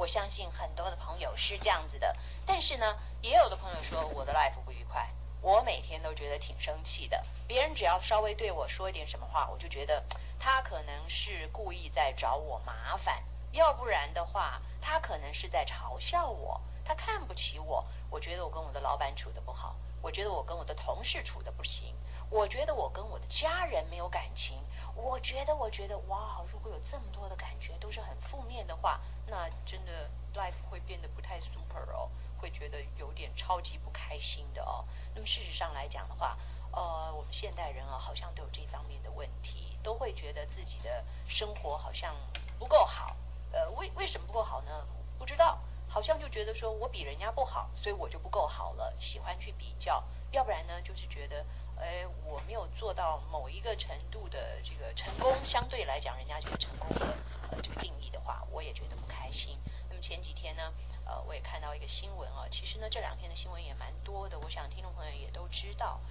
相信很多的朋友是这样子的，但是呢，也有的朋友说我的 life 不愉快，我每天都觉得挺生气的。别人只要稍微对我说一点什么话，我就觉得他可能是故意在找我麻烦，要不然的话，他可能是在嘲笑我，他看不起我。我觉得我跟我的老板处得不好，我觉得我跟我的同事处得不行，我觉得我跟我的家人没有感情。我觉得，哇，如果有这么多的感觉都是很负面的话，那真的 life 会变得不太 super 哦，会觉得有点超级不开心的哦。那么事实上来讲的话，我们现代人啊，好像都有这方面的问题，都会觉得自己的生活好像不够好。为什么不够好呢？不知道，好像就觉得说我比人家不好，所以我就不够好了，喜欢去比较。要不然呢，就是觉得我没有做到某一个程度的这个成功，相对来讲，人家觉得成功的这个定义的话，我也觉得不开心。那么前几天呢，我也看到一个新闻啊，其实呢这2天的新闻也蛮多的，我想听众朋友也都知道。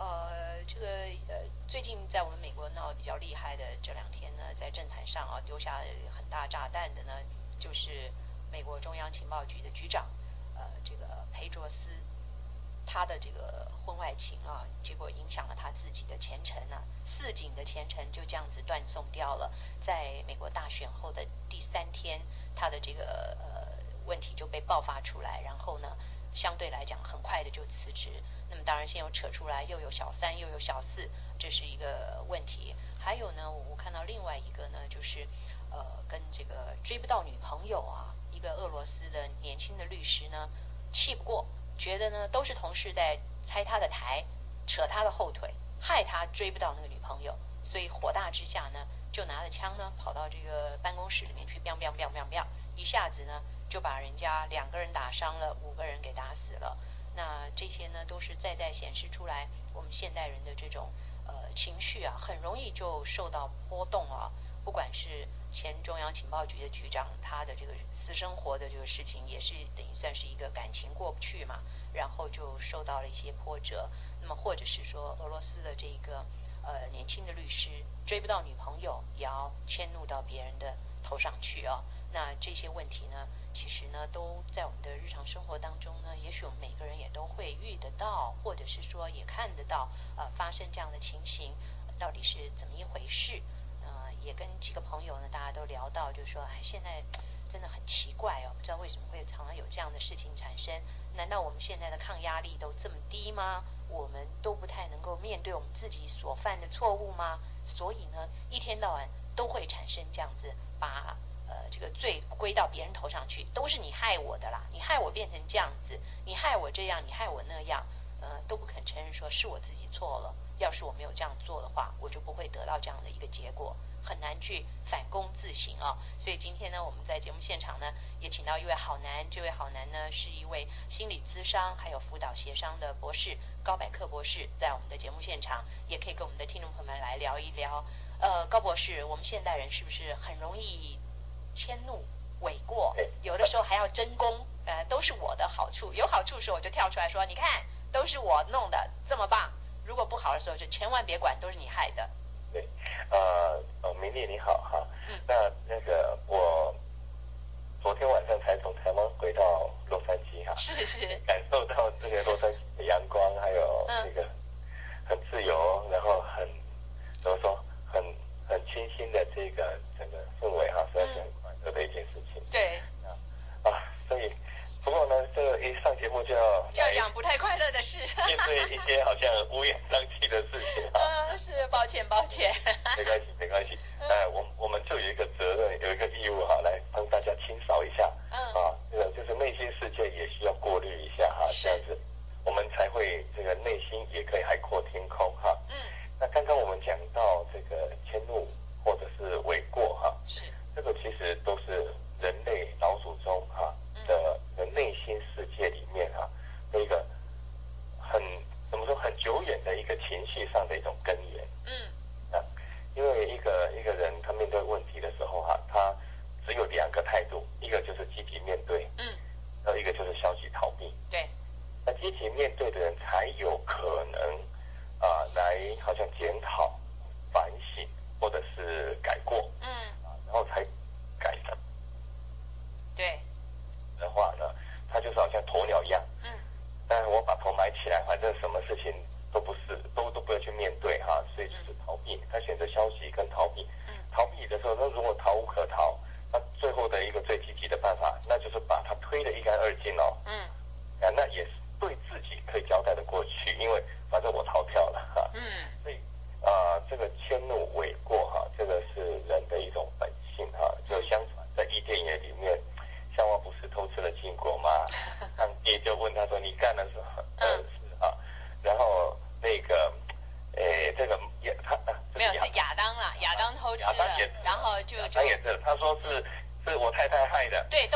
最近在我们美国闹得比较厉害的这2天呢，在政坛上啊丢下很大炸弹的呢，就是美国中央情报局的局长，这个裴卓斯。他的这个婚外情啊，结果影响了他自己的前程啊，4锦的前程就这样子断送掉了。在美国大选后的第3天，他的这个问题就被爆发出来，然后呢，相对来讲很快的就辞职。那么当然，现在又扯出来，又有小3，又有小4，这是一个问题。还有呢，我看到另外一个呢，就是跟这个追不到女朋友啊，一个俄罗斯的年轻的律师呢，气不过。觉得呢都是同事在拆他的台，扯他的后腿，害他追不到那个女朋友，所以火大之下呢，就拿着枪呢跑到这个办公室里面去，biang biang biang biang biang，一下子呢就把人家2个人打伤了，5个人给打死了。那这些呢都是在显示出来我们现代人的这种情绪啊，很容易就受到波动啊。不管是前中央情报局的局长，他的这个私生活的这个事情，也是等于算是一个感情过不去嘛，然后就受到了一些波折。那么或者是说俄罗斯的这个年轻的律师追不到女朋友，也要迁怒到别人的头上去哦。那这些问题呢，其实呢都在我们的日常生活当中呢，也许我们每个人也都会遇得到，或者是说也看得到发生这样的情形，到底是怎么一回事？也跟几个朋友呢，大家都聊到，就是说，现在真的很奇怪哦，不知道为什么会常常有这样的事情产生。难道我们现在的抗压力都这么低吗？我们都不太能够面对我们自己所犯的错误吗？所以呢，一天到晚都会产生这样子，把这个罪归到别人头上去，都是你害我的啦，你害我变成这样子，你害我这样，你害我那样，都不肯承认说是我自己错了。要是我没有这样做的话，我就不会得到这样的一个结果，很难去反躬自省啊。所以今天呢，我们在节目现场呢，也请到一位好男，这位好男呢是一位心理咨商还有辅导协商的博士，高百克博士，在我们的节目现场，也可以跟我们的听众朋友们来聊一聊。高博士，我们现代人是不是很容易迁怒、诿过，有的时候还要争功？都是我的好处，有好处的时候我就跳出来说，你看，都是我弄的，这么棒。如果不好的时候，就千万别管，都是你害的。 对，明丽你好哈。那个我昨天晚上才从台湾回到洛杉矶哈， 是， 感受到这个洛杉矶的阳光，还有这个很自由，然后怎么说很清新的这个整个氛围哈，实在是很快乐的一件事情。 对。 所以。不过呢，这一上节目就要讲不太快乐的事， 面对一些好像乌烟瘴气的事情是抱歉。 没关系。我们就有一个责任，有一个义务哈，来帮大家清扫一下。这个就是内心世界也需要过滤一下哈，这样子我们才会这个内心也可以海阔天空哈。那刚刚我们讲到这个迁怒或者是诿过哈，这个其实都是人类老祖宗哈的内心世界里面哈的一个怎么说很久远的一个情绪上的一种根源。因为一个人他面对问题的时候哈，他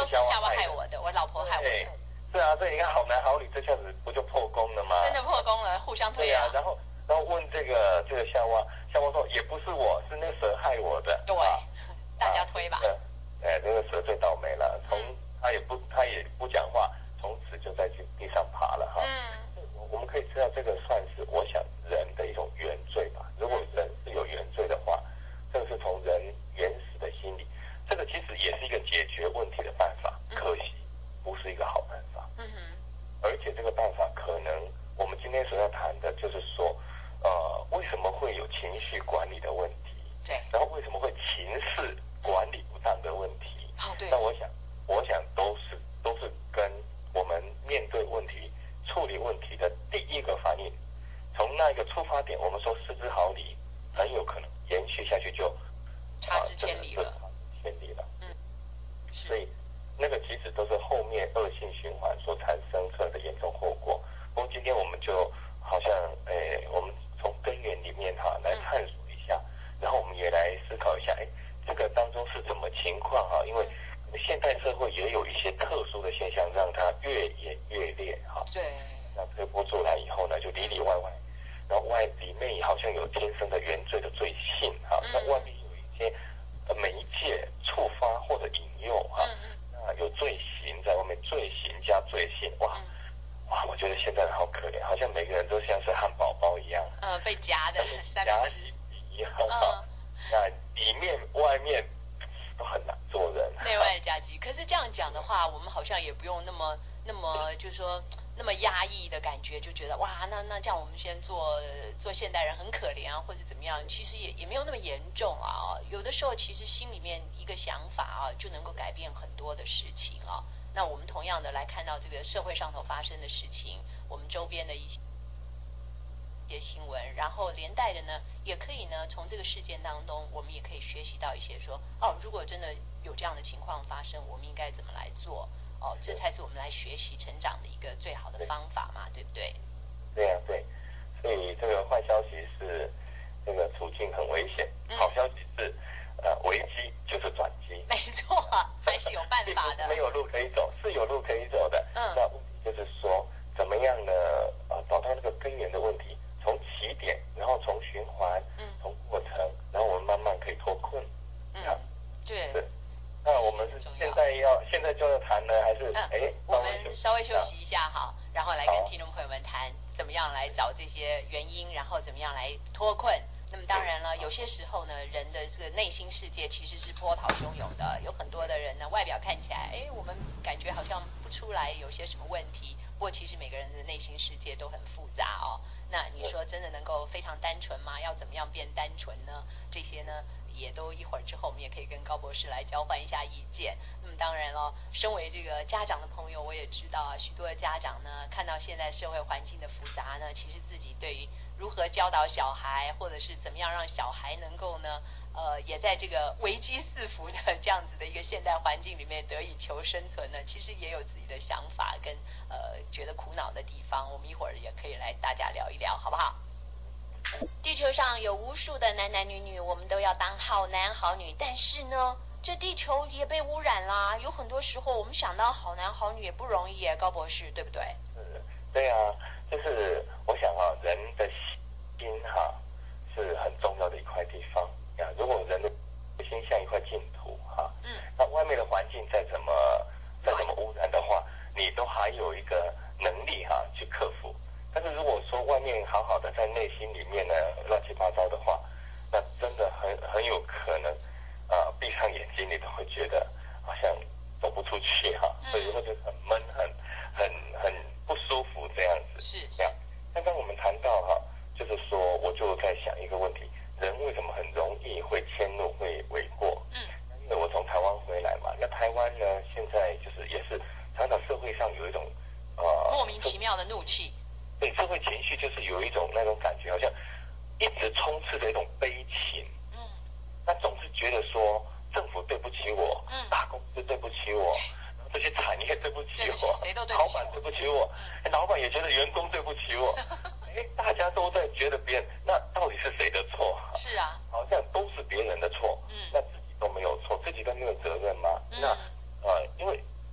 是夏娃害我的，我老婆害我的。 是啊，所以你看好男好女这下子不就破功了吗？ 真的破功了，互相推啊。 然后问这个夏娃说也不是我，是那蛇害我的。 对，大家推吧。 那个蛇最倒霉了，他也不讲话，从此就在地上爬了哈。我们可以知道这个算是我想人的一种原罪吧。如果人是有原罪的话，这个是从人原始的心理，这个其实也是一个解决问题的办法，可惜不是一个好办法。而且这个办法可能我们今天所要谈的就是说，为什么会有情绪管理的问题？ 对。 然后为什么会情势管理不当的问题？ 对。 那我想都是跟我们面对问题、处理问题的第一个反应，从那一个出发点，我们说失之毫厘，很有可能延续下去就差之千里了。 所以那个其实都是后面恶性循环所产生出来的严重后果。不过今天我们就好像我们从根源里面来探索一下，然后我们也来思考一下，这个当中是什么情况哈？因为现代社会也有一些特殊的现象，让它越演越烈哈。 对。 那推波助澜以后呢，就里里外外，然后里面好像有天生的原罪的罪性哈，那外面有一些媒介触发或者引诱哈，那有罪行在外面，罪行加罪性，哇，我觉得现在人好可怜，好像每个人都像是汉堡包一样， 被夹的夹起一样哈，那里面外面都很难做人， 内外夹击。可是这样讲的话，我们好像也不用那么就是说那么压抑的感觉，就觉得哇，那这样我们先做现代人很可怜啊，或者怎么样？其实也没有那么严重啊。有的时候其实心里面一个想法啊，就能够改变很多的事情啊。那我们同样的来看到这个社会上头发生的事情，我们周边的一些新闻，然后连带的呢，也可以呢从这个事件当中，我们也可以学习到一些说，如果真的有这样的情况发生，我们应该怎么来做？这才是我们来学习成长的一个最好的方法嘛，对不对？ 对啊，对。所以这个坏消息是这个处境很危险，好消息是危机就是转机。 没错，还是有办法的。 没有路可以走，是有路可以走的。那问题就是说，怎么样呢？找到那个根源的问题，从起点，然后从循环，从过程，然后我们慢慢可以脱困。 对。 那我们是现在就要谈呢，还是我们稍微休息一下哈，然后来跟听众朋友们谈怎么样来找这些原因，然后怎么样来脱困。那么当然了，有些时候呢，人的这个内心世界其实是波涛汹涌的，有很多的人呢，外表看起来，我们感觉好像不出来有些什么问题，不过其实每个人的内心世界都很复杂哦。那你说真的能够非常单纯吗？要怎么样变单纯呢？这些呢？也都一会儿之后，我们也可以跟高博士来交换一下意见。那么当然了，身为这个家长的朋友，我也知道啊，许多的家长呢，看到现在社会环境的复杂呢，其实自己对于如何教导小孩，或者是怎么样让小孩能够呢，也在这个危机四伏的这样子的一个现代环境里面得以求生存呢，其实也有自己的想法跟觉得苦恼的地方。我们一会儿也可以来大家聊一聊，好不好？地球上有无数的男男女女，我们都要当好男好女，但是呢，这地球也被污染啦。有很多时候，我们想当好男好女也不容易耶，高博士，对不对？ 对啊，就是我想人的心是很重要的一块地方呀。如果人的心像一块净土那外面的环境再怎么污染的话，你都还有一个能力去克服。但是如果说外面好好的，在内心里面呢乱七八糟的话，那真的很有可能闭上眼睛你都会觉得好像走不出去所以或者很闷很不舒服这样子。 是这样。刚刚我们谈到就是说我就在想一个问题，人为什么很容易会迁怒会诿过？因为我从台湾回来嘛，那台湾呢现在就是也是常常社会上有一种莫名其妙的怒气。 对，社会情绪就是有一种那种感觉，好像一直充斥着一种悲情。那总是觉得说政府对不起我，大公司对不起我，这些产业对不起我， 谁都对不起我，老板对不起我，老板也觉得员工对不起我，大家都在觉得别人，那到底是谁的错？ 是啊， 好像都是别人的错。那自己都没有错，自己都没有责任吗？那因为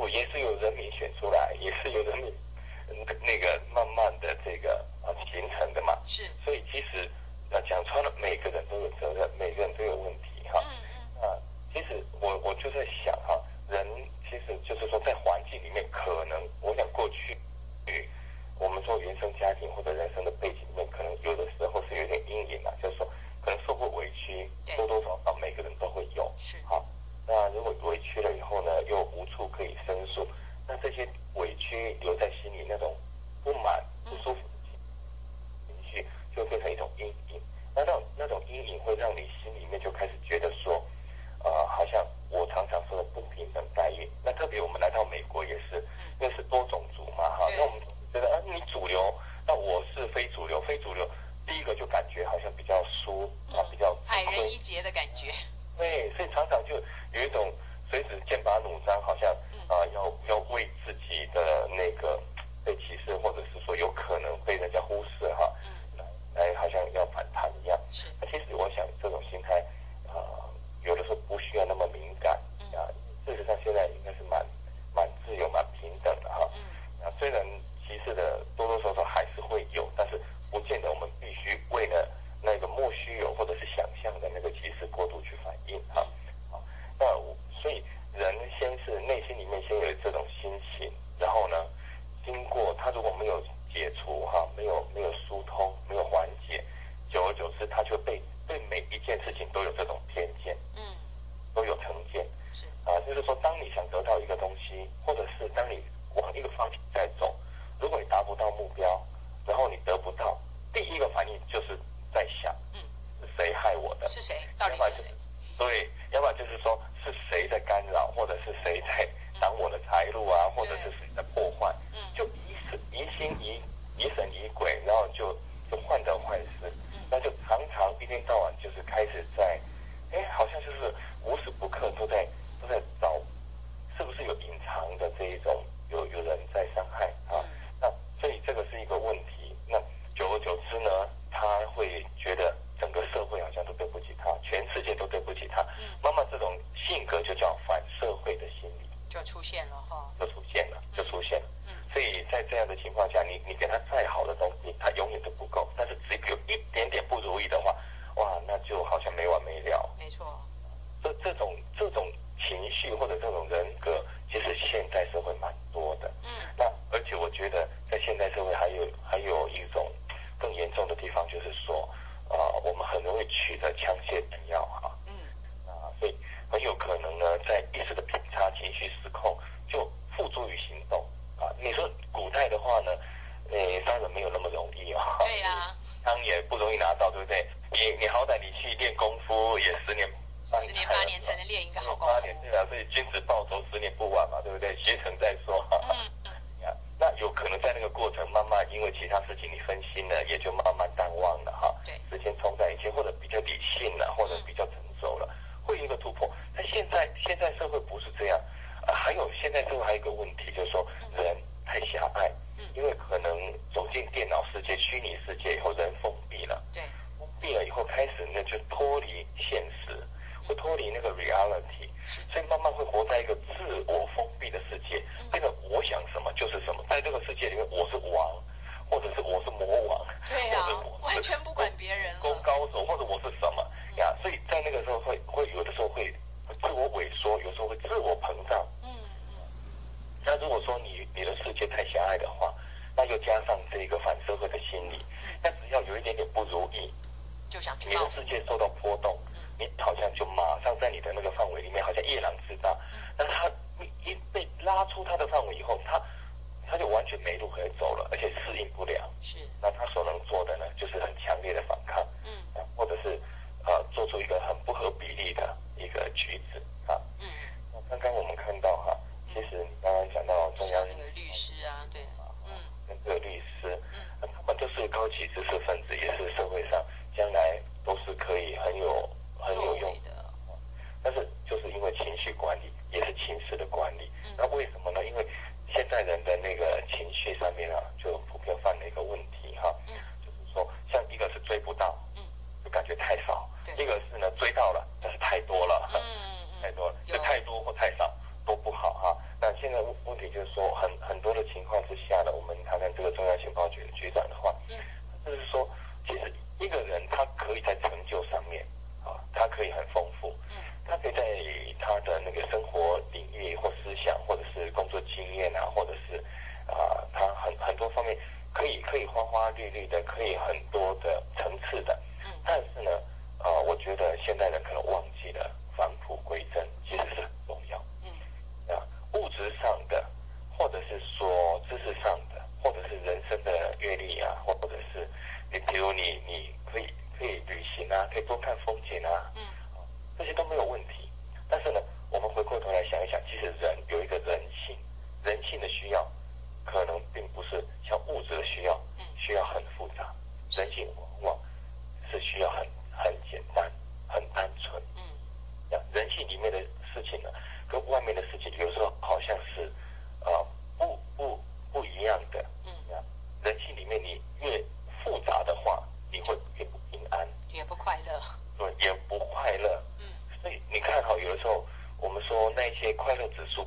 也是由人民选出来，也是由人民那个慢慢的这个形成的嘛。 是。 所以其实讲穿了，每个人都有责任，每个人都有问题哈。其实我就在想哈，人其实就是说在环境里面，可能我想过去我们说原生家庭或者人生的背景里面，可能有的时候是有点阴影啊，就是说可能受过委屈，多多少少每个人都会有。 是。 好，那如果委屈了以后呢，又无处可以申诉，那这些委屈留在心里那种不满、不舒服的情绪，就变成一种阴影。那种阴影会让你心里面就开始觉得说，好像我常常说的不平等待遇。那特别我们来到美国也是，因为是多种族嘛哈，那我们觉得你主流，那我是非主流，非主流，第一个就感觉好像比较比较矮人一截的感觉。 对，所以常常就有一种随时剑拔弩张，好像要为自己的那个被歧视，或者是说有可能被人家忽视哈，来好像要反弹一样。 是。 那其实我想这种心态有的时候不需要那么敏感事实上现在应该是蛮自由、蛮平等的哈。虽然歧视的多多少少还是会有，但是不见得我们必须为了那个莫须有或者是想象的那个歧视过度去反应哈。那所以人先是内心里面先有这种心情，然后呢，经过他如果没有解除哈，没有疏通，没有缓解，久而久之，他就对每一件事情都有这种偏见，都有成见。就是说，当你想得到一个东西，或者是当你往一个方向在走，如果你达不到目标，然后你得不到，第一个反应就是在想，是谁害我的？ 是谁？到底是谁？ 对，要不然就是说是谁在干扰，或者是谁在挡我的财路啊，或者是谁在破坏，就疑心疑神疑鬼，然后就患得患失，那就常常一天到晚就是开始在，好像就是无时不刻都在找，是不是有隐藏的这一种有人在伤害啊？那所以这个是一个问题。那久而久之呢，他会觉得整个社会好像都对不起他，全世界都对不起他。慢慢这种性格就叫反社会的心理就出现了哈， 就出现了。所以在这样的情况下，你给他再好的东西，他永远都不够。但是只有一点点不如意的话，哇，那就好像没完没了。 没错。 这种情绪或者这种人格，其实现代社会蛮多的。那而且我觉得在现代社会还有一种更严重的地方，就是说，我们很容易取得枪械弹药哈。所以很有可能呢，在一时的偏差、情绪失控，就付诸于行动你说古代的话呢，杀人没有那么容易啊。 对呀。 枪也不容易拿到，对不对？你好歹你去练功夫也10年8 年才能练一个好功夫。 8年对啊，所以君子报仇10年不晚嘛，对不对？学成再说。那有可能在那个过程慢慢因为其他事情你分心了，也就慢慢淡忘了哈。 对。 时间冲淡一切，或者比较理性了，或者比较成熟了，会有一个突破。但现在社会不是这样。还有现在社会还有一个问题，就是说人太狭隘。因为可能走进电脑世界、虚拟世界以后，人封闭了。对。封闭了以后，开始呢就脱离现实，会脱离那个 reality，所以慢慢会活在一个自我封闭的世界，变成我想什么就是什么。在这个世界里面，我是王，或者是我是魔王， 对呀，完全不管别人了， 功高手，或者我是什么呀？所以在那个时候会有的时候会自我萎缩，有时候会自我膨胀。那如果说你的世界太狭隘的话，那又加上这个反社会的心理，那只要有一点点不如意， 就想你的世界受到波动，你好像就马上在你的那个范围里面，好像夜郎自大。但是他一被拉出他的范围以后，他就完全没路可以走了，而且适应不了。那他所能做的呢，就是很强烈的反抗，或者是做出一个很不合比例的一个举止啊。那刚刚我们看到哈。其实你刚刚讲到中央那个律师啊，对， 跟这个律师，他们都是高级知识分子，也是社会上将来都是可以很有用的。但是就是因为情绪管理，也是情绪的管理。那为什么呢？因为现在人的那个情绪上面就普遍犯了一个问题哈，就是说，像一个是追不到，就感觉太少；一个是呢追到了，但是太多了，太多了，就太多或太少。都不好哈。那现在问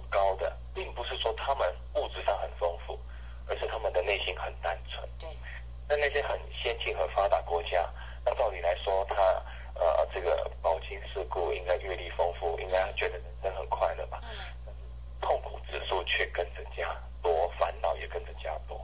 高的，并不是说他们物质上很丰富，而是他们的内心很单纯。 对。 那些很先进、很发达国家，那照理来说，他这个饱经世故，应该阅历丰富，应该觉得人生很快乐吧？痛苦指数却跟着加多，烦恼也跟着加多。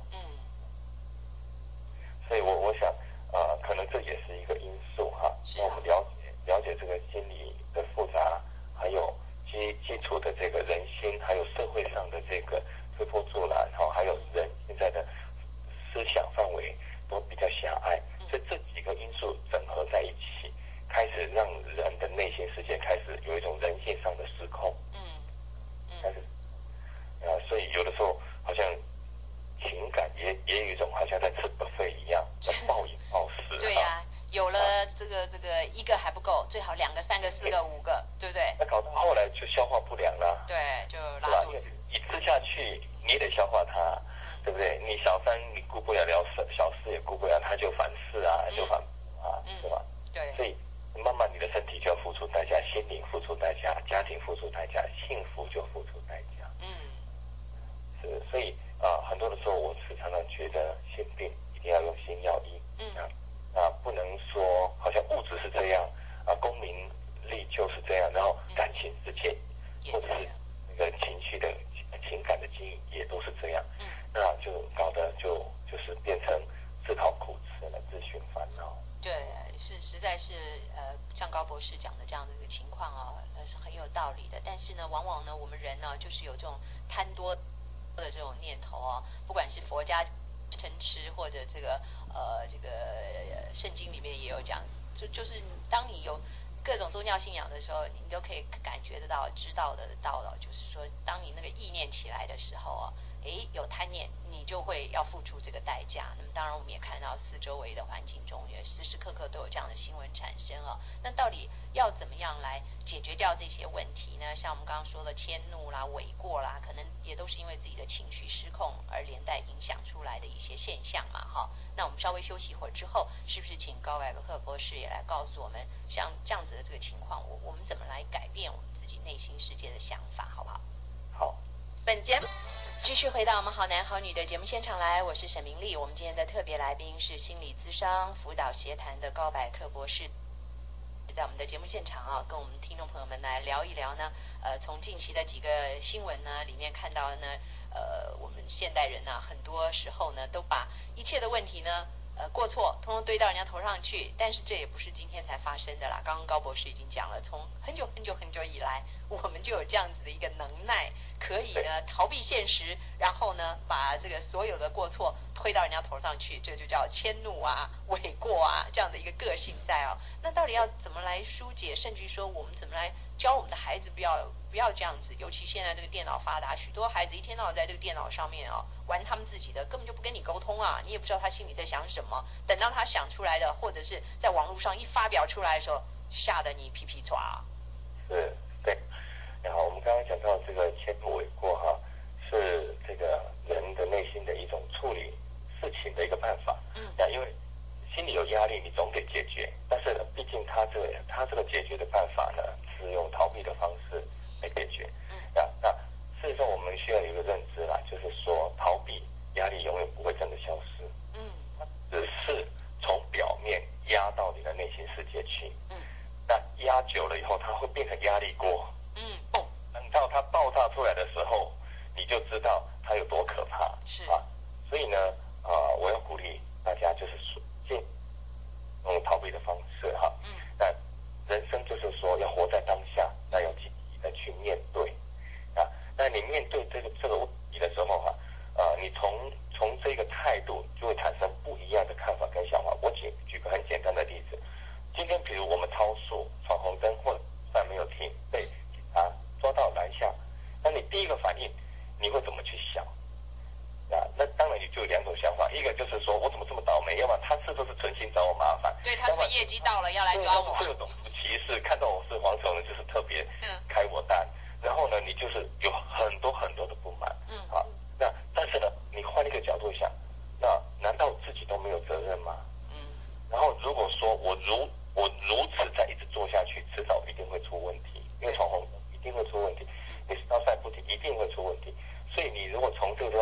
所以我想，可能这也是一个因素哈。那我们了解这个心理的复杂，还有基础的这个人心，还有社会上的这个推波助澜，还有人现在的思想范围都比较狭隘，所以这几个因素整合在一起，开始让人的内心世界开始有一种人性上的失控。但是所以有的时候好像情感也有一种好像在吃buffet一样，在暴饮暴食。 对呀，有了这个一个还不够，最好2个、3个、4个、5个，对不对？ 那搞到后来就消化不良了。 对，就拉肚子。 你吃下去，你也得消化它，对不对？你小三你顾不了，小四也顾不了，他就反噬啊，就反是吧？ 对。 所以慢慢你的身体就要付出代价，心灵付出代价，家庭付出代价，幸福就付出代价。是，所以很多的时候我是常常觉得心病一定要用心药医。不能说好像物质是这样功名利就是这样，然后感情世界或者是那个情感的经营也都是这样。那就搞得就是变成自讨苦吃了，自寻烦恼。 对，实在是像高博士讲的这样的一个情况是很有道理的。但是呢，往往呢，我们人呢，就是有这种贪多的这种念头不管是佛家嗔痴，或者这个圣经里面也有讲，就是当你有各种宗教信仰的时候，你都可以感觉得到、知道的到了，就是说，当你那个意念起来的时候有贪念，你就会要付出这个代价。那么当然我们也看到四周围的环境中也时时刻刻都有这样的新闻产生那到底要怎么样来解决掉这些问题呢？像我们刚刚说的迁怒啦、诿过啦，可能也都是因为自己的情绪失控而连带影响出来的一些现象嘛那我们稍微休息一会儿之后，是不是请高百克博士也来告诉我们，像这样子的这个情况，我们怎么来改变我们自己内心世界的想法，好不好？ 好。 本节目继续回到我们好男好女的节目现场来，我是沈明丽。我们今天的特别来宾是心理咨商辅导协谈的高百克博士，在我们的节目现场跟我们听众朋友们来聊一聊呢。从近期的几个新闻呢里面看到呢，我们现代人很多时候呢都把一切的问题呢过错通通堆到人家头上去，但是这也不是今天才发生的啦。刚刚高博士已经讲了，从很久以来，我们就有这样子的一个能耐，可以呢逃避现实，然后呢把这个所有的过错推到人家头上去，这就叫迁怒诿过这样的一个个性在那到底要怎么来疏解，甚至于说我们怎么来教我们的孩子不要这样子？尤其现在这个电脑发达，许多孩子一天到晚在这个电脑上面玩他们自己的，根本就不跟你沟通你也不知道他心里在想什么。等到他想出来的，或者是在网络上一发表出来的时候，吓得你皮皮抓。 是，对。然后我们刚刚讲到这个迁怒诿过是这个人的内心的一种处理事情的一个办法。因为心里有压力，你总得解决。但是呢，毕竟他这个解决的办法呢，是用逃避的方式来解决。那事实上我们需要有一个认知啦，就是说逃避压力永远不会真的消失。它只是从表面压到你的内心世界去。那压久了以后，它会变成压力锅。等到它爆炸出来的时候，你就知道它有多可怕。所以呢，我要鼓励大家就是用逃避的方式那人生就是说要活在当下，那要积极的去面对那你面对这个问题的时候你从这个态度就会产生不一样的看法跟想法。我举个很简单的例子，今天比如我们超速闯红灯或者但没有停，被警察抓到拦下，那你第一个反应你会怎么去想？那当然你就有2种想法，一个就是说我怎么这么倒霉，要不然他是不是存心找我麻烦？ 对，他是不是业绩到了要来抓我？ 会有种族歧视，看到我是黄种人就是特别开我单，然后呢你就是有很多的不满。那但是呢你换一个角度想，那难道自己都没有责任吗？然后如果说我如此再一直做下去，迟早一定会出问题，因为闯红灯一定会出问题，你烧赛不停，一定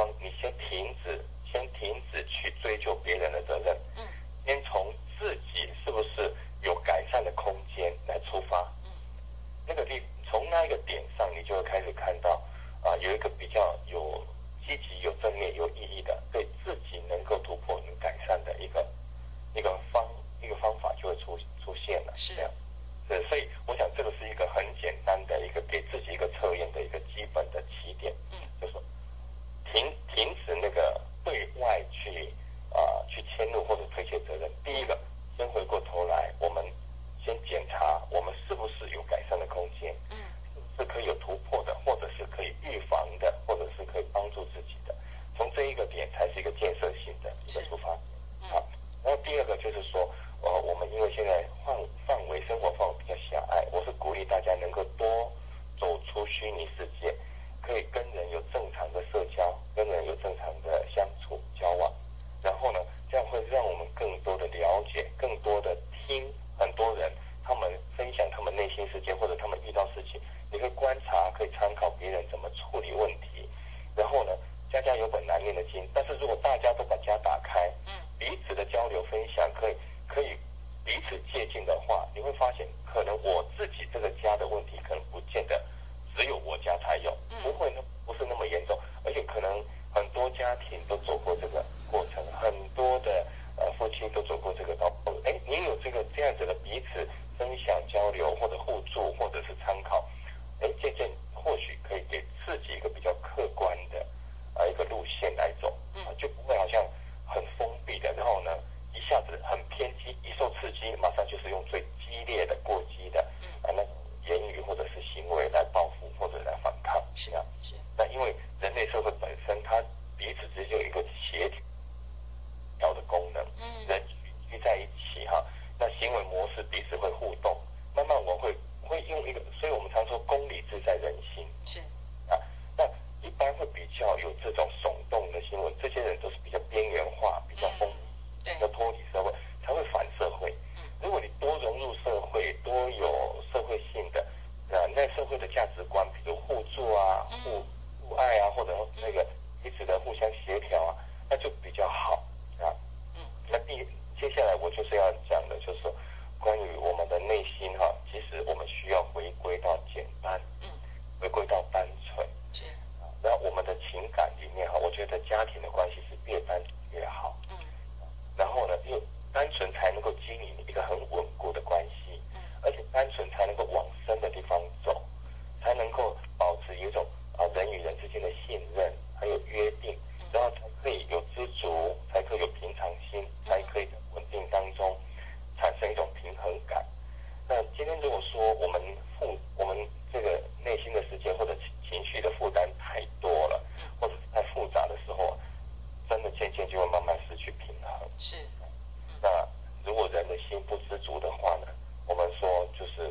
方，你先停止去追究别人的责任，先从自己是不是有改善的空间来出发，从那一个点上，你就会开始看到有一个比较有积极、有正面、有意义的，对自己能够突破、能改善的一个方法就会出现了， 是这样。对，所以我想这个是一个很简单的一个给自己一个测验的一个基本的起点，就是说停止那个对外去迁怒或者推卸责任。第一个，先回过头来，我们先检查我们是不是有改善的空间，是可以有突破的，或者是可以预防的，或者是可以帮助自己的。从这一个点才是一个建设性的一个出发点。然后第二个就是说，我们因为现在生活范围比较狭隘，我是鼓励大家能够多走出虚拟世界，可以跟人有正常的社交，跟人有正常的相处交往。然后呢，这样会让我们更多的了解，更多的听很多人他们分享他们内心世界，或者他们遇到事情，你可以观察，可以参考别人怎么处理问题。然后呢，家家有本难念的经，但是如果大家都把家打开，彼此的交流分享，可以彼此借鉴的话，你会发现可能我自己这个家的问题可能不见得只有我家才有，不是那么严重，而且可能很多家庭都走过这个过程，很多的夫妻都走过这个道路。你有这样子的彼此分享交流，或者互助，或者是参考，渐渐或许可以给自己一个比较客观的一个路线来走，就不会好像很封闭的，然后呢一下子很偏激，一受刺激马上就是用最激烈的、过激的那种言语或者是行为来报复或者来反抗。是啊，是。那因为人类社会本身它彼此之间有一个协调的功能，人聚在一起那行为模式彼此会互动，慢慢我会用一个，所以我们常说公理自在人心。是那一般会比较有这种耸动的新闻，这些人都是比较边缘化、比较封闭、比较脱离社会，才会反社会。如果你多融入社会，多有社会性的，那社会的价值观，比如互助啊、互爱啊，或者那个彼此的互相协调那就比较好那接下来我就是要讲的，就是说关于我们的内心其实我们需要回归到简单，回归到单纯。然后我们的情感里面我觉得家庭的关系是越单纯越好。然后呢，因为单纯才能够经营一个很稳固的关系，而且单纯才能够往深的地方走，才能够保持一种人与人之间的信任，还有约定，然后才可以有知足，才可以有平常心，才可以在稳定当中产生一种平衡感。那今天如果说我们这个内心的世界或者情绪的负担太多了，或者是太复杂的时候，真的渐渐就会慢慢失去平衡。是。那如果人的心不知足的话呢，我们说就是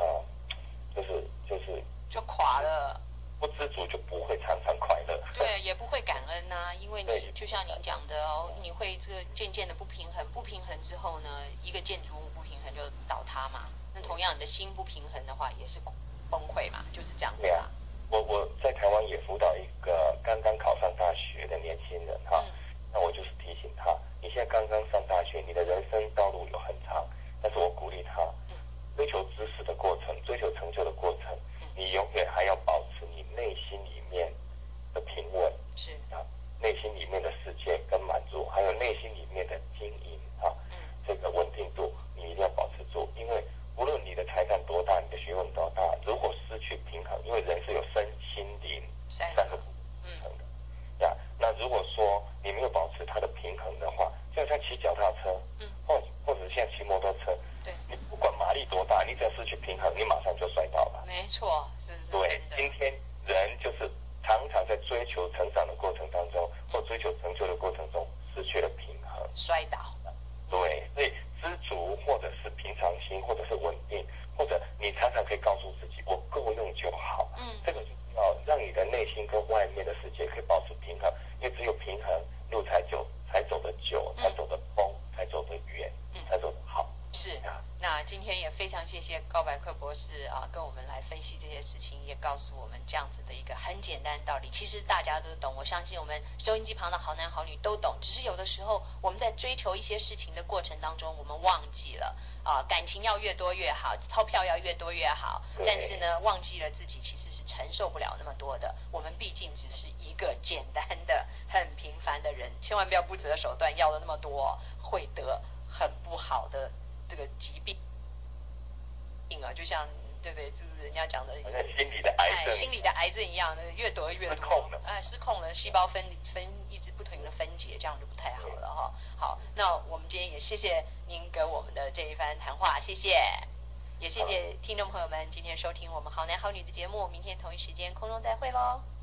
就垮了。 不知足就不会常常快乐。 对，也不会感恩因为你就像您讲的你会这个渐渐的不平衡之后呢，一个建筑物不平衡就倒塌嘛。那同样你的心不平衡的话，也是崩溃嘛，就是这样子嘛。 我在台湾也辅导一个刚刚考上大学的年轻人那我就是提醒他，你现在刚刚上大学，你的人生道路有很长，但是我鼓励他追求知识的过程，追求成就的过程，你永远还要保持你内心里面的平稳，是内心里面的世界跟满足，还有内心里面的经营这个稳定度，你一定要保持住。因为无论你的才干多大，你的学问多大，如果失去平衡，因为人是有身心灵三个部分的那如果说你没有保持它的平衡的话，就像骑脚踏车或者像骑摩托车，你不管马力多大，你只要失去平衡，你马上就摔倒了。 没错， 对，今天人就是常常在追求成长的过程当中，或追求成就的过程中失去了平衡， 摔倒。 对，所以知足或者是平常心，或者是稳定，或者你常常可以告诉自己我够用就好。这个就是要让你的内心跟外面的世界可以保持平衡，因为只有平衡，路才走得久，才走得通，才走得远，才走得好。 是那今天也非常谢谢高百克博士啊，跟我们来分析这些事情，也告诉我们这样子的一个很简单的道理，其实大家都懂，我相信我们收音机旁的好男好女都懂，只是有的时候我们在追求一些事情的过程当中，我们忘记了啊，感情要越多越好，钞票要越多越好，但是呢，忘记了自己其实是承受不了那么多的，我们毕竟只是一个简单的很平凡的人，千万不要不择手段要的那么多，会得很不好的这个疾病啊，就像对不对？就是人家讲的， 好像心理的癌症， 心理的癌症一样，越得越多，失控了，细胞一直不停的分解，这样就不太好了哈。好，那我们今天也谢谢您给我们的这一番谈话，谢谢，也谢谢听众朋友们今天收听我们好男好女的节目，明天同一时间空中再会喽。